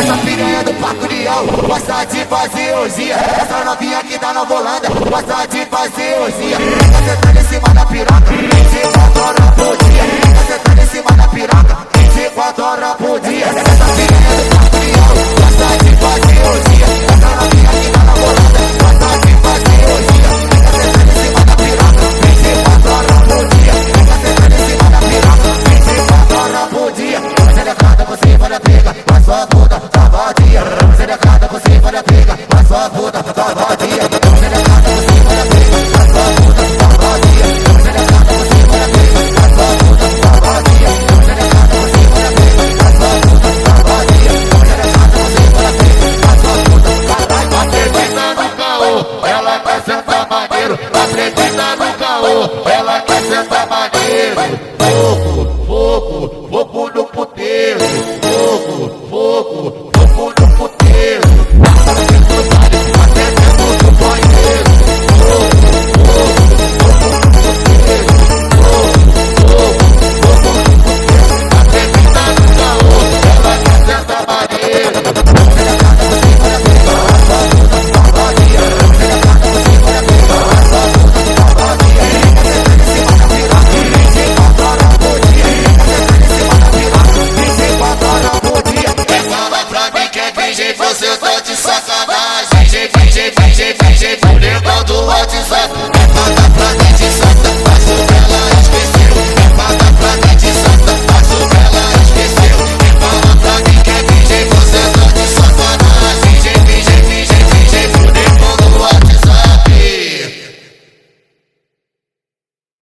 Essa piranha do Parque União gosta de fazer orgia. Essa novinha que tá na volanda gosta de fazer orgia. Tá sentando em cima da piroca 24 horas por dia. Tá sentando em cima da piroca 24 horas por dia. Essa piranha do Parque União gosta de fazer